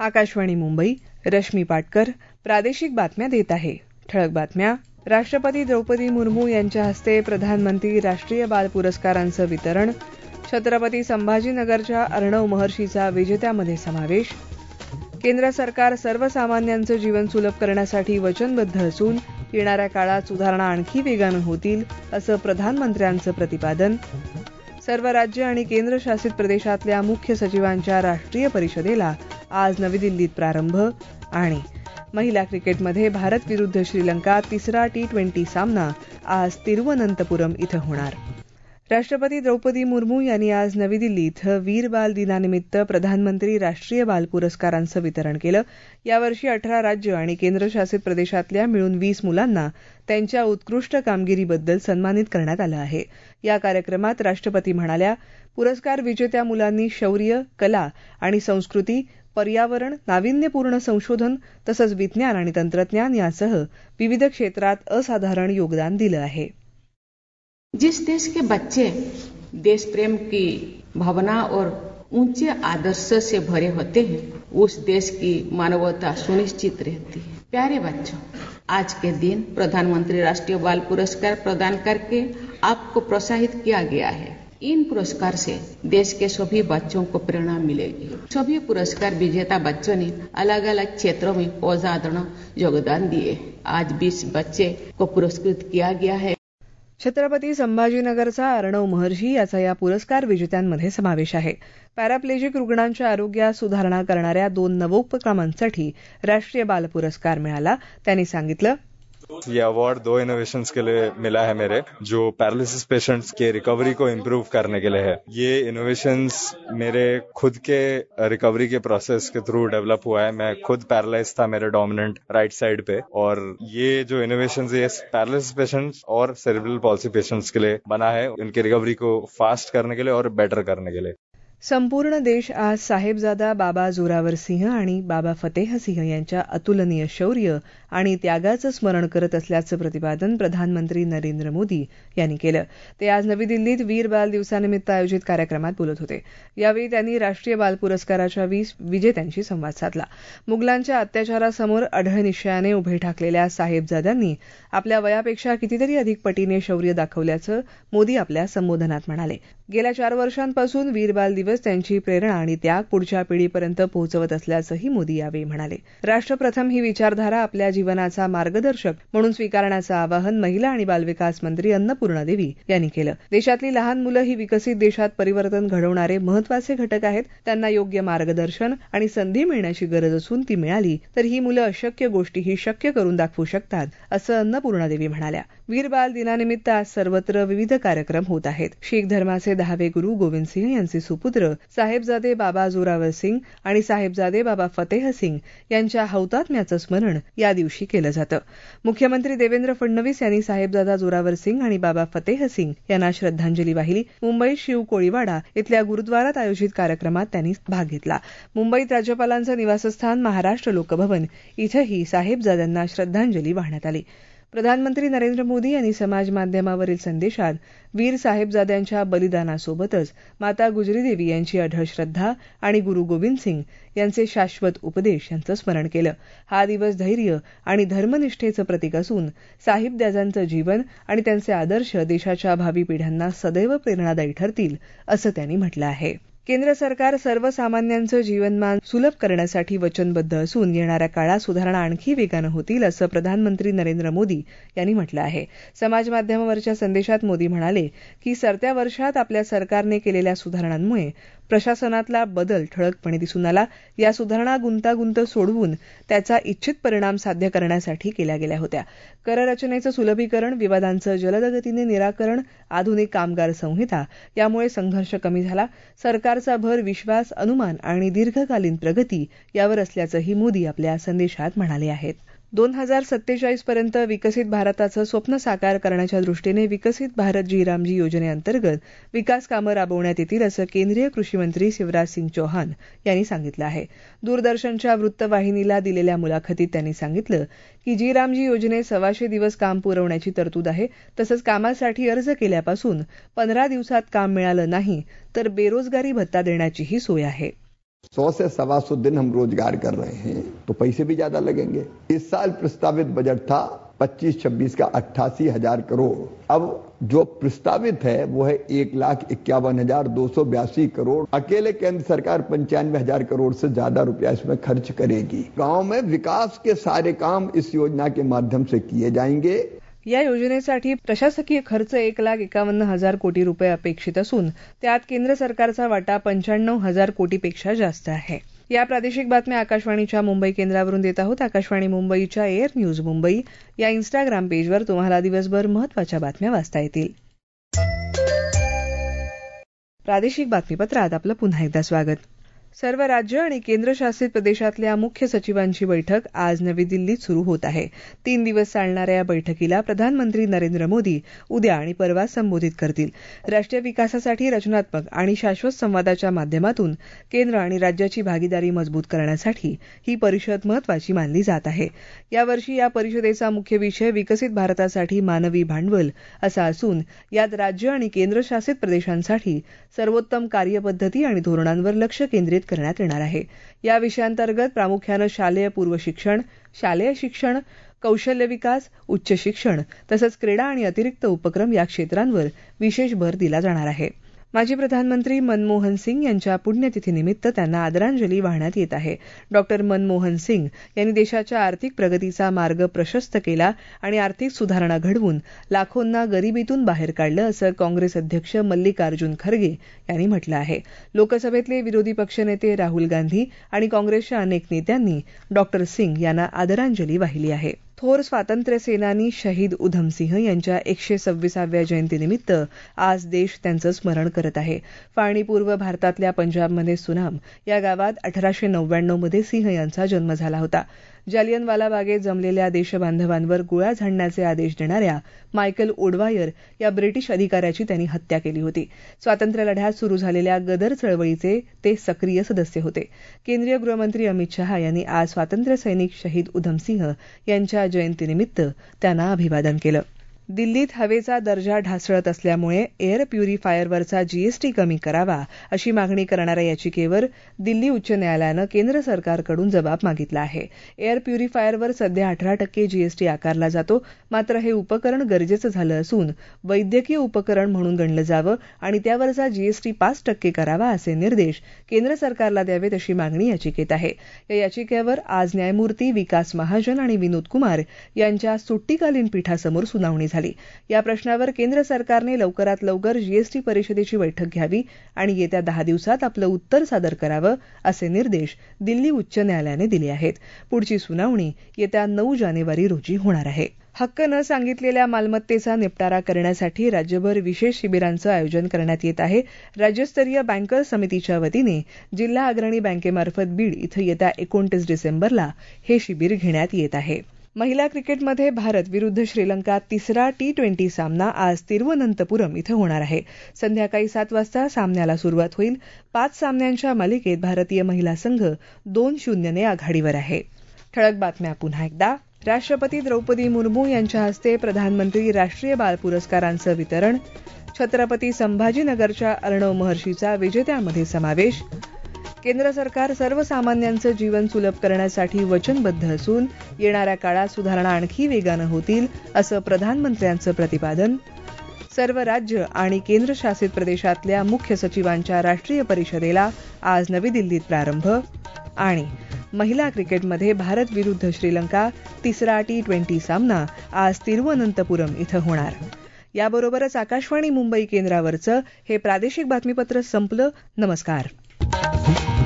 आकाशवाणी मुंबई. रश्मी पाटकर प्रादेशिक बातम्या देत आहे. ठळक बातम्या. राष्ट्रपती द्रौपदी मुर्मू यांच्या हस्ते प्रधानमंत्री राष्ट्रीय बाल पुरस्कारांचं वितरण. छत्रपती संभाजीनगरच्या अर्णव महर्षीचा विजेत्यामध्ये समावेश. केंद्र सरकार सर्वसामान्यांचं जीवन सुलभ करण्यासाठी वचनबद्ध असून येणाऱ्या काळात सुधारणा आणखी वेगानं होतील, असं प्रधानमंत्र्यांचं प्रतिपादन. सर्व राज्य आणि केंद्रशासित प्रदेशातल्या मुख्य सचिवांच्या राष्ट्रीय परिषदेला आज नवी दिल्लीत प्रारंभ. आणि महिला क्रिकेटमध्ये भारत विरुद्ध श्रीलंका तिसरा T20 सामना आज तिरुवनंतपुरम इथं होणार. राष्ट्रपती द्रौपदी मुर्मू यांनी आज नवी दिल्ली इथं वीर बाल दिनानिमित्त प्रधानमंत्री राष्ट्रीय बाल पुरस्कारांचं वितरण केलं. यावर्षी 18 राज्य आणि केंद्रशासित प्रदेशातल्या मिळून 20 मुलांना त्यांच्या उत्कृष्ट कामगिरीबद्दल सन्मानित करण्यात आलं आहे. या कार्यक्रमात राष्ट्रपती म्हणाल्या, पुरस्कार विजेत्या मुलांनी शौर्य, कला आणि संस्कृती, पर्यावरण, नाविन्यपूर्ण संशोधन तसंच विज्ञान आणि तंत्रज्ञान यासह विविध क्षेत्रात असाधारण योगदान दिलं आहे. जिस देश के बच्चे देश प्रेम की भावना और ऊंचे आदर्श से भरे होते हैं, उस देश की मानवता सुनिश्चित रहती है. प्यारे बच्चों, आज के दिन प्रधानमंत्री राष्ट्रीय बाल पुरस्कार प्रदान करके आपको प्रोत्साहित किया गया है. इन पुरस्कार से देश के सभी बच्चों को प्रेरणा मिलेगी. सभी पुरस्कार विजेता बच्चों ने अलग अलग क्षेत्रों में असाधारण योगदान दिए. आज 20 बच्चे को पुरस्कृत किया गया है. छत्रपती संभाजीनगरचा अर्णव महर्षी याचा या पुरस्कार विजेत्यांमध्ये समावेश आहे. पॅराप्लेजिक रुग्णांच्या आरोग्यात सुधारणा करणाऱ्या 2 नवोपक्रमांसाठी राष्ट्रीय बाल पुरस्कार मिळाला. त्यांनी सांगितलं, ये अवार्ड 2 इनोवेशंस के लिए मिला है मेरे, जो पैरालिसिस पेशेंट्स के रिकवरी को इम्प्रूव करने के लिए है. ये इनोवेशंस मेरे खुद के रिकवरी के प्रोसेस के थ्रू डेवलप हुआ है. मैं खुद पैरालाइज था मेरे डोमिनेंट राइट साइड पे, और ये जो इनोवेशंस ये पैरालिसिस पेशेंट्स और सेरेब्रल पॉल्सी पेशेंट्स के लिए बना है, उनकी रिकवरी को फास्ट करने के लिए और बेटर करने के लिए. संपूर्ण देश आज साहेबजादा बाबा जोरावर सिंह आणि बाबा फतेह सिंह यांच्या अतुलनीय शौर्य आणि त्यागाचं स्मरण करत असल्याचं प्रतिपादन प्रधानमंत्री नरेंद्र मोदी यांनी केलं. ते आज नवी दिल्लीत वीर बाल दिवसानिमित्त आयोजित कार्यक्रमात बोलत होते. यावेळी त्यांनी राष्ट्रीय बाल पुरस्काराच्या 20 विजेत्यांशी संवाद साधला. मुघलांच्या अत्याचारासमोर अढळ निश्चयाने उभे ठाकलेल्या साहेबजाद्यांनी आपल्या वयापेक्षा कितीतरी अधिक पटीने शौर्य दाखवल्याचं मोदी आपल्या संबोधनात म्हणाले. गेल्या 4 वर्षांपासून वीर बाल दिवस त्यांची प्रेरणा आणि त्याग पुढच्या पिढीपर्यंत पोहोचवत असल्याचंही मोदी यावेळी म्हणाले. राष्ट्रप्रथम ही विचारधारा आपल्या जीवनाचा मार्गदर्शक म्हणून स्वीकारण्याचं आवाहन महिला आणि बालविकास मंत्री अन्नपूर्णा देवी यांनी केलं. देशातली लहान मुलं ही विकसित देशात परिवर्तन घडवणारे महत्वाचे घटक आहेत. त्यांना योग्य मार्गदर्शन आणि संधी मिळण्याची गरज असून ती मिळाली तर ही मुलं अशक्य गोष्टीही शक्य करून दाखवू शकतात, असं अन्नपूर्णा देवी म्हणाल्या. वीर बाल दिनानिमित्त आज सर्वत्र विविध कार्यक्रम होत आहेत. शीख धर्माचे 10वे गुरु गोविंद सिंह यांचे सुपुत्र साहेबजादे बाबा जोरावर सिंग आणि साहेबजादे बाबा फतेह सिंग यांच्या हौतात्म्याचं स्मरण या दिवशी केलं जातं. मुख्यमंत्री देवेंद्र फडणवीस यांनी साहेबजादा जोरावर सिंग आणि बाबा फतेह सिंग यांना श्रद्धांजली वाहिली. मुंबईत शिव कोळीवाडा इथल्या गुरुद्वारात आयोजित कार्यक्रमात त्यांनी भाग घेतला. मुंबईत राज्यपालांचं निवासस्थान महाराष्ट्र लोकभवन इथंही साहेबजाद्यांना श्रद्धांजली वाहण्यात आली. प्रधानमंत्री नरेंद्र मोदी यांनी समाज माध्यमावरील संदेशात वीर साहेबजाद्यांच्या बलिदानासोबतच माता गुजरी देवी यांची अढळ श्रद्धा आणि गुरु गोविंद सिंग यांचे शाश्वत उपदेश यांचं स्मरण केलं. हा दिवस धैर्य आणि धर्मनिष्ठेचं प्रतीक असून साहिबजाद्यांचं जीवन आणि त्यांचे आदर्श देशाच्या भावी पिढ्यांना सदैव प्रेरणादायी ठरतील, असं त्यांनी म्हटलं आहे. केंद्र सरकार सर्वसामान्यांचं जीवनमान सुलभ करण्यासाठी वचनबद्ध असून येणाऱ्या काळात सुधारणा आणखी वेगानं होतील, असं प्रधानमंत्री नरेंद्र मोदी यांनी म्हटलं आहे. समाज माध्यमावरच्या संदेशात मोदी म्हणाले की सरत्या वर्षात आपल्या सरकारने केलेल्या सुधारणांमुळे प्रशासनातला बदल ठळकपणे दिसून आला. या सुधारणा गुंतागुंत सोडवून त्याचा इच्छित परिणाम साध्य करण्यासाठी केल्या गेल्या होत्या. कररचनेचं सुलभीकरण, विवादांचं जलदगतीने निराकरण, आधुनिक कामगार संहिता यामुळे संघर्ष कमी झाला. सरकारचा भर विश्वास, अनुमान आणि दीर्घकालीन प्रगती यावर असल्याचंही मोदी आपल्या संदेशात म्हणाले आहेत. 2047 पर्यंत विकसित भारताचं स्वप्न साकार करण्याच्या दृष्टीने विकसित भारत जी रामजी योजनेअंतर्गत विकास कामं राबवण्यात येतील, असं केंद्रीय कृषी मंत्री शिवराज सिंग चौहान यांनी सांगितलं आहे. दूरदर्शनच्या वृत्तवाहिनीला दिलेल्या मुलाखतीत त्यांनी सांगितलं की जी रामजी योजनेत 125 दिवस काम पुरवण्याची तरतूद आहे. तसंच कामासाठी अर्ज केल्यापासून 15 दिवसात काम मिळालं नाही तर बेरोजगारी भत्ता देण्याचीही सोय आहे. 100 से 125 दिन हम रोजगार कर रहे हैं तो पैसे भी ज्यादा लगेंगे। इस साल प्रस्तावित बजट था 25-26 का 88,000 करोड़। अब जो प्रस्तावित है वो है 1,51,282 करोड़। अकेले केंद्र सरकार 95,000 करोड़ से ज्यादा रुपया इसमें खर्च करेगी। गांव में विकास के सारे काम इस योजना के माध्यम से किए जाएंगे। या योजनेसाठी प्रशासकीय खर्च 1,51,000 कोटी रुपये अपेक्षित असून त्यात केंद्र सरकारचा वाटा 95,000 कोटीपेक्षा जास्त आहे। या प्रादेशिक बातम्या आकाशवाणीच्या मुंबई केंद्रावरून देत आहोत। आकाशवाणी मुंबईच्या एअर न्यूज मुंबई या इंस्टाग्राम पेजवर तुम्हाला दिवसभर महत्त्वाच्या बातम्या वाचता येतील। प्रादेशिक बातमीपत्रात आपलं पुन्हा एकदा स्वागत। सर्व राज्य आणि केंद्रशासित प्रदेशातल्या मुख्य सचिवांची बैठक आज नवी दिल्लीत सुरू होत आहे। 3 दिवस चालणाऱ्या या बैठकीला प्रधानमंत्री नरेंद्र मोदी उद्या आणि परवा संबोधित करतील। राष्ट्रीय विकासासाठी रचनात्मक आणि शाश्वत संवादाच्या माध्यमातून केंद्र आणि राज्याची भागीदारी मजबूत करण्यासाठी ही परिषद महत्त्वाची मानली जात आहे। यावर्षी या परिषदेचा मुख्य विषय विकसित भारतासाठी मानवी भांडवल असा असून यात राज्य आणि केंद्रशासित प्रदेशांसाठी सर्वोत्तम कार्यपद्धती आणि धोरणांवर लक्ष केंद्रित करण्यात येणार आहे। या विषयांतर्गत प्रामुख्यानं शालेय पूर्व शिक्षण, शालेय शिक्षण, कौशल्य विकास, उच्च शिक्षण तसंच क्रीडा आणि अतिरिक्त उपक्रम या क्षेत्रांवर विशेष भर दिला जाणार आहे। माजी प्रधानमंत्री मनमोहन सिंग यांच्या पुण्यतिथीनिमित्त त्यांना आदरांजली वाहण्यात येत आहे। डॉक्टर मनमोहन सिंग यांनी देशाच्या आर्थिक प्रगतीचा मार्ग प्रशस्त केला आणि आर्थिक सुधारणा घडवून लाखोंना गरिबीतून बाहेर काढलं असं काँग्रेस अध्यक्ष मल्लिकार्जुन खरगे यांनी म्हटलं आहे। लोकसभेतले विरोधी पक्षनेते राहुल गांधी आणि काँग्रेसच्या अनेक नेत्यांनी डॉक्टर सिंग यांना आदरांजली वाहिली आहे। थोर स्वातंत्र्य सेनानी शहीद उधम सिंह यांच्या 126व्या जयंतीनिमित्त आज देश त्यांचं स्मरण करत आहे। फाळणीपूर्व भारतातल्या पंजाबमध्ये सुनाम या गावात 1899 मध्ये सिंह यांचा जन्म झाला होता। जालियनवाला बागेत जमलेल्या देशबांधवांवर गोळ्या झाडण्याचे आदेश देणाऱ्या मायकल ओडवायर या ब्रिटिश अधिकाऱ्याची त्यांनी हत्या केली होती। स्वातंत्र्य लढ्यात सुरू झालेल्या गदर चळवळीचे ते सक्रिय सदस्य होते। केंद्रीय गृहमंत्री अमित शहा यांनी आज स्वातंत्र्य सैनिक शहीद उधम सिंह यांच्या जयंतीनिमित्त त्यांना अभिवादन केलं। दिल्लीत हवेचा दर्जा ढासळत असल्यामुळे एअर प्युरिफायरवरचा जीएसटी कमी करावा अशी मागणी करणाऱ्या याचिकेवर दिल्ली उच्च न्यायालयानं केंद्र सरकारकडून जबाब मागितला आहे। एअर प्युरिफायरवर सध्या 18% जीएसटी आकारला जातो, मात्र हे उपकरण गरजेचं झालं असून वैद्यकीय उपकरण म्हणून गणलं जावं आणि त्यावरचा जीएसटी 5% करावा असे निर्देश केंद्र सरकारला द्यावेत अशी मागणी याचिकेत आहे। या याचिकेवर आज न्यायमूर्ती विकास महाजन आणि विनोद कुमार यांच्या सुट्टीकालीन पीठासमोर सुनावणी झाली। या प्रश्नावर केंद्र सरकारने लवकरात लवकर जीएसटी परिषदेची बैठक घ्यावी आणि येत्या 10 दिवसात आपलं उत्तर सादर करावं असे निर्देश दिल्ली उच्च न्यायालयाने दिले आहेत। पुढची सुनावणी येत्या 9 जानेवारी रोजी होणार आहे। हक्क न सांगितलेल्या मालमत्तेचा निपटारा करण्यासाठी राज्यभर विशेष शिबिरांचं आयोजन करण्यात येत आहे। राज्यस्तरीय बँकर्स समितीच्या वतीने जिल्हा अग्रणी बँकेमार्फत बीड इथं येत्या 29 डिसेंबरला हे शिबिर घेण्यात येत आहे। महिला क्रिकेटमध्ये भारत विरुद्ध श्रीलंका तिसरा T20 सामना आज तिरुवनंतपुरम इथं होणार आहे। संध्याकाळी 7 वाजता सामन्याला सुरुवात होईल। 5 सामन्यांच्या मालिकेत भारतीय महिला संघ 2-0 ने आघाडीवर आहे। ठळक बातम्या पुन्हा एकदा। राष्ट्रपती द्रौपदी मुर्मू यांच्या हस्ते प्रधानमंत्री राष्ट्रीय बाल पुरस्कारांचं वितरण। छत्रपती संभाजीनगरच्या अर्णव महर्षीचा विजेत्यांमध्ये समावेश। केंद्र सरकार सर्वसामान्यांचं जीवन सुलभ करण्यासाठी वचनबद्ध असून येणाऱ्या काळात सुधारणा आणखी वेगानं होतील असं प्रधानमंत्र्यांचं प्रतिपादन। सर्व राज्य आणि केंद्रशासित प्रदेशातल्या मुख्य सचिवांच्या राष्ट्रीय परिषदेला आज नवी दिल्लीत प्रारंभ। आणि महिला क्रिकेटमध्ये भारत विरुद्ध श्रीलंका तिसरा T20 सामना आज तिरुवनंतपुरम इथं होणार। याबरोबरच आकाशवाणी मुंबई केंद्रावरचं हे प्रादेशिक बातमीपत्र संपलं। नमस्कार।